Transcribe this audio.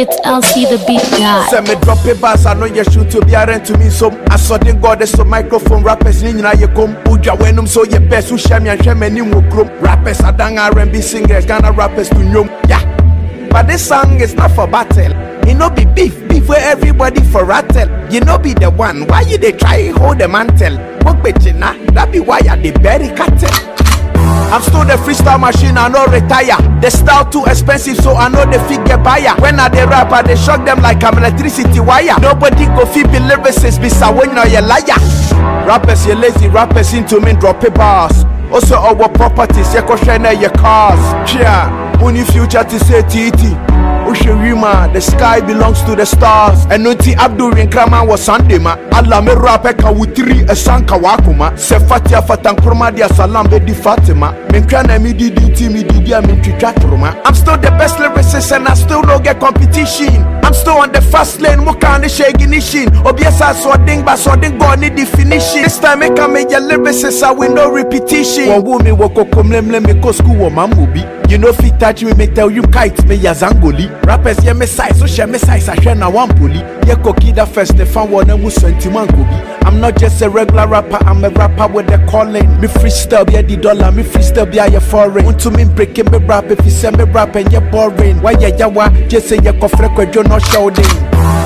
It's LC the beat guy. Send me drop a bass, I know you shoot to be a to me some. I saw the goddess so microphone rappers in you come. Uja when so your best who shame and shame any more group. Rappers are dang R&B singers, Ghana rappers to know. Yeah. But this song is not for battle. You know be beef where everybody for rattle. You know be the one. Why you they try hold the mantle? Work betchina, that be why I they bury cattle. I'm still the freestyle machine, I no retire. The style too expensive, so I know the figure buyer. When I the rapper, they shock them like I'm electricity wire. Nobody go fit be lyricists, be when you're a liar. Rappers, you lazy rappers into me drop a bars. Also our properties, you can share your cars. Yeah, only future to say TT. Ushirima, the sky belongs to the stars. And Nunti Abdul Rinkrama was Sunday ma. Allah me rapeka wutiri a sanka wakuma. Se fatia fatankroma dia salam be di Fatima. Menkana mi di dia min chichatruma. I'm still the best lyricist and I still don't get competition. I'm still on the fast lane, mukani shaginishing. Obiesa swording ba swording go need definition. This time I can make your lyricist I will no repetition. One woman woko komlemle me ko school wo mamubi. You know fit touch me, me tell you kite me ya zangoli. Rappers ye me size, so share me size, I share na one poli. Ye kokida first, the fan one mu sentiment gobi. I'm not just a regular rapper, I'm a rapper with a calling. Me freestyle be the dollar, me freestyle be a foreign. Want to me breaking me rap if you send me rap and you're boring. Why ya wa, just say you kofre kwa jo no shouting.